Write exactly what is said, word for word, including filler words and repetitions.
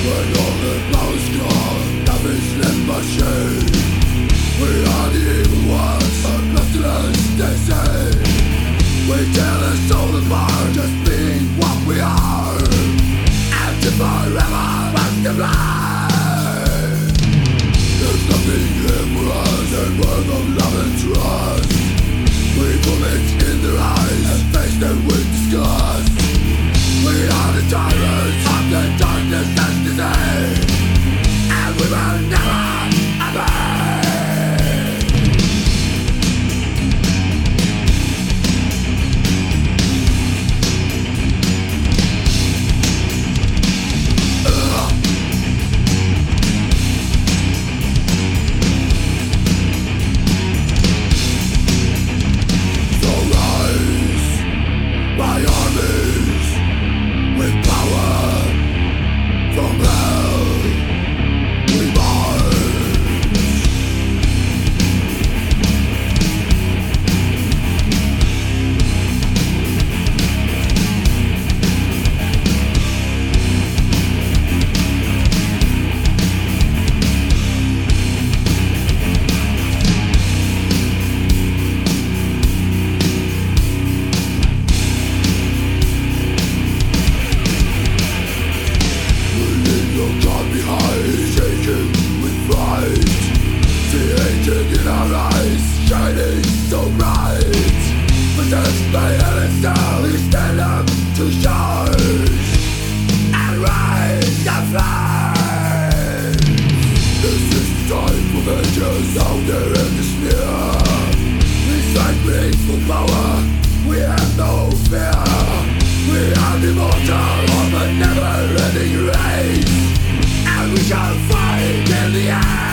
When all the power's gone, nothing's left but shame. We are the evil ones, a pestilence they say. We tear the soul apart, just being what we are. Empty forever, what's the blind? There's nothing here for us, a world of love and trust. We vomit in their eyes and face them with disgust. We are the tyrants of the darkness and disease, and we will never obey. Shining so bright, possessed by heaven's star, we stand up to charge and rise the flames. This is the time for vengeance out there in the sneer. We strike with for power, we have no fear. We are the immortal of a never-ending race, and we shall fight in the end.